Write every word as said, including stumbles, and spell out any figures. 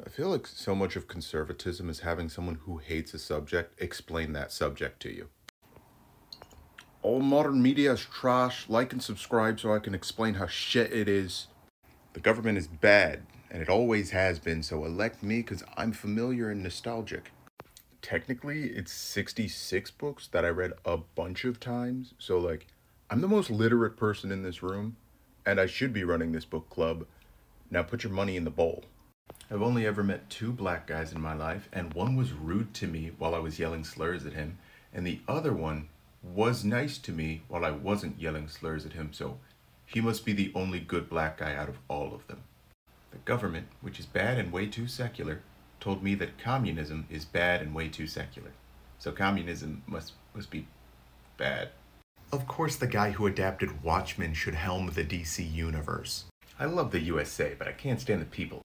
feel like so much of conservatism is having someone who hates a subject explain that subject to you. All modern media is trash. Like and subscribe so I can explain how shit it is. The government is bad, and it always has been, so elect me because I'm familiar and nostalgic. Technically, it's sixty-six books that I read a bunch of times, so like, I'm the most literate person in this room, and I should be running this book club. Now put your money in the bowl. I've only ever met two black guys in my life, and one was rude to me while I was yelling slurs at him, and the other one was nice to me while I wasn't yelling slurs at him, so he must be the only good black guy out of all of them. The government, which is bad and way too secular, told me that communism is bad and way too secular. So communism must must be bad. Of course the guy who adapted Watchmen should helm the D C universe. I love the U S A, but I can't stand the people.